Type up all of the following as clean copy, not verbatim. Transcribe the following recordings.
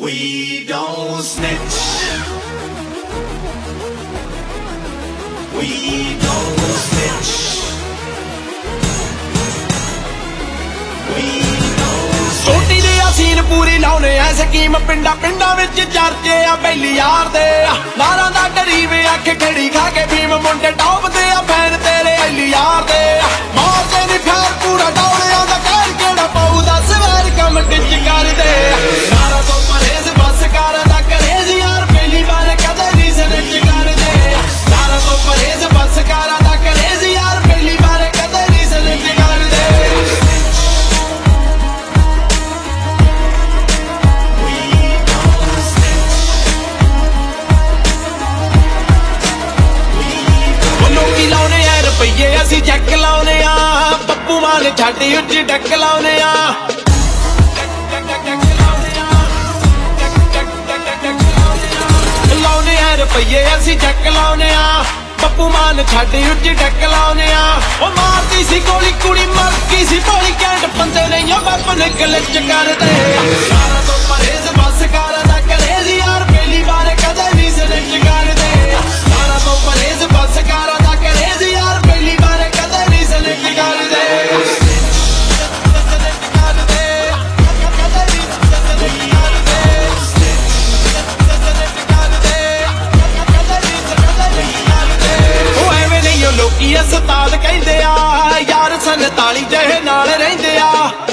We don't snitch. We don't snitch. We don't snitch. ਛੋਟੀ ਜਿਹੀ scene ਪੂਰੀ ਲਾਉਨੇ ਐ scheme ਪਿੰਡਾਂ ਪਿੰਡਾਂ ਵਿੱਚ ਚਰਚੇ ਆ ਬੈਲੀ ਯਾਰ ਦੇ ਨਾਰਾਂ ਦਾ ਡਰੀਵੇ ਅੱਖ ਖੜੀ ਖਾ ਕੇ ਭੀਮ ਮੁੰਡੇ ਟੌਪਦੇ ਆ ਫੈਨ ਤੇਰੇ ਐਲੀ ਯਾਰ ਦੇ ਮਾਰਦੇ ਨੀ ਫੈਰ ਪੂਰਾ ਡੌਲਿਆਂ ਦਾ ਕਹਿਰ ਕਿਹੜਾ ਪਾਉ ਦੱਸ ਵਾਰ ਕੰਮ ਟਿੱਚ ਕਰਦੇ ਨਾਰਾਂ ਤੋਂ ਪਰਹੇਜ਼ ਬਸ ਕਾਰਾਂ ਦਾ ਕਰੇਜ਼ ਯਾਰ ਪਹਿਲੀ ਵਾਰ ਕਦੇ ਨਹੀਂ ਸਨਿਚ ਕਰਦੇ ਨਾਰਾਂ ਤੋਂ ਪਰਹੇਜ਼ ਬਸ ਕਾਰਾਂ ਦਾ ਕਰੇਜ਼ ਯਾਰ ਪਹਿਲੀ ਵਾਰ ਕਦੇ ਨਹੀਂ ਸਨਿਚ ਕਰਦੇ ਰੁਪਈਏ ਅਸੀਂ ਚੈੱਕ ਲਾਉਨੇ ਆ ਪੱਪੂ ਮਾਨ ਛੱਡ ਉੱਚੀ ਡੱਕ ਲਾਉਨੇ ਆ ਲਾਉਨੇ ਆ ਰੁਪਈਏ ਅਸੀਂ ਚੈੱਕ ਲਾਉਨੇ ਆ ਪੱਪੂ ਮਾਨ ਛੱਡ ਉੱਚੀ ਡੱਕ ਲਾਉਨੇ ਆ ਉਹ ਮਾਰਦੀ ਸੀ ਗੋਲੀ ਕੁੜੀ ਮਰ ਗਈ ਸੀ ਭੋਲੀ ਕੈਂਟ ਬੰਦੇ ਨਹੀਂ ਉਹ ਵੈਪਨ ਗਲਿਚ ਕਰਦੇ ਸਾਰਾ ਤੋਂ ਪਰਹੇਜ਼ ਬਸ ਕਾਰਾਂ ਦਾ ਕਰੇਜ਼ ਯਾਰ ਪਹਿਲੀ ਵਾਰ ਕਦੇ ਨਹੀਂ ਸਨਿਚ ਕਰਦੇ ਸਾਰਾ ਤੋਂ ਪਰਹੇਜ਼ ਬਸ ਕਾਰਾਂ ਦਾ ਕਰੇਜ਼ ਯਾਰ ਪਹਿਲੀ ਵਾਰ ਕਦੇ ਨਹੀਂ ਸਨਿਚ ਕਰਦੇ ਲੋਕੀ ਉਸਤਾਦ ਕਹਿੰਦੇ ਆ ਯਾਰ 47 ਜਿਹੇ ਨਾਲ ਰਹਿੰਦੇ ਆ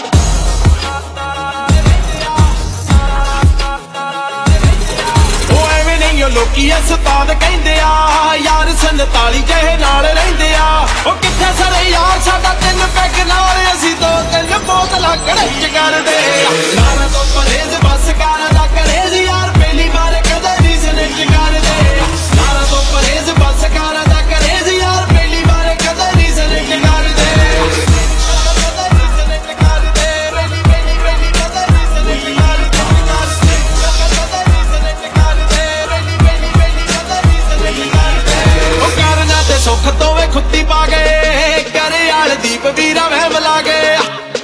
ਉਹ ਐਵੇਂ ਨਹੀਂ ਉਹ ਲੋਕੀ ਉਸਤਾਦ ਕਹਿੰਦੇ ਆ ਯਾਰ 47 ਜਿਹੇ ਨਾਲ ਰਹਿੰਦੇ ਆ ਉਹ ਕਿੱਥੇ ਸਾਰੇ ਯਾਰ ਸਾਡਾ 3 ਪੈਗ ਨਾਲ ਅਸੀਂ 2-3 ਬੋਤਲਾਂ ਕੜਚ ਕਰਦੇ ਨਾਰਾਂ ਤੋਂ ਪਰਹੇਜ਼ ਬਸ ਕਾਰਾਂ ਦਾ ਕਰੇਜ਼ ਯਾਰ ਪਹਿਲੀ ਵਾਰ ਕਦੇ ਨਹੀਂ ਸਨਿਚ ਕਰਦੇ ਨਾਰਾਂ ਤੋਂ ਪਰਹੇਜ਼ ਬਸ ਕਾਰਾਂ ਦਾ ਕਰੇਜ਼ ਯਾਰ ਪਹਿਲੀ ਵਾਰ ਕਦੇ ਨਹੀਂ ਸਨਿਚ ਕਰਦੇ ਉਹ ਕਰਨਾ ਤੇ ਸੁੱਖ ਤੋਂ ਵੇ ਖੁੱਤੀ ਪਾ ਗਏ ਕਰੇ ਆਲ ਦੀਪ ਵੀਰਾ ਵਹਿਮ ਲਾ ਗਏ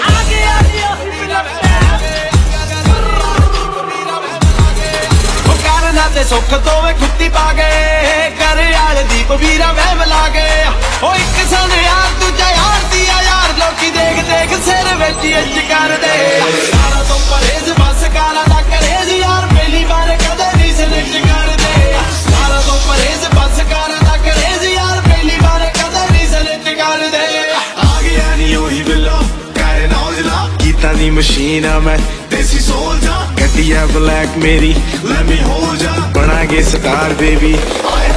ਤੇ ਸੁੱਖ ਤੋਂ ਵੇ ਖੁੱਤੀ ਪਾ ਗਏ ਕਰੇ ਆਲ ਦੀਪ ਵੀਰਾ ਵਹਿਮ ਲਾ ਗਏ ਉਹ ਇੱਕ ਸਨ ਯਾਰ ਦੂਜਾ ਯਾਰ ਦੀ ਆ ਯਾਰ ਲੋਕੀ ਦੇਖ ਦੇਖ ਸਿਰ ਵਿੱਚ ਇੰਜ ਕਰਦੇ ਸਾਰਾ ਤੋਂ ਪਰਹੇਜ਼ ਬਸ ਕਾਰਾਂ ਦਾ ਕਰੇਜ਼ ਯਾਰ ਪਹਿਲੀ ਵਾਰ ਕਦੇ ਨਹੀਂ ਸਨਿਚ ਕਰਦੇ ਸਾਰਾ ਤੋਂ ਪਰਹੇਜ਼ ਬਸ ਕਾਰਾਂ ਦਾ ਕਰੇਜ਼ ਯਾਰ ਪਹਿਲੀ ਵਾਰ ਕਦੇ ਨਹੀਂ ਸਨਿਚ ਕਰਦੇ ਆ ਗਿਆ ਨੀ ਉਹੀ ਬਿੱਲਾ ਕਾਰੇ ਨੌਜਲਾ ਗੀਤਾਂ ਦੀ ਮਸ਼ੀਨ ਆ ਮੈਂ ਦੇਸੀ ਸੋਲਜਰ ਗੱਡੀ ਆ ਬਲੈਕ ਮੇਰੀ let me hold ya ਬਣਾ ਕੇ ਸਟਾਰ ਬੇਬੀ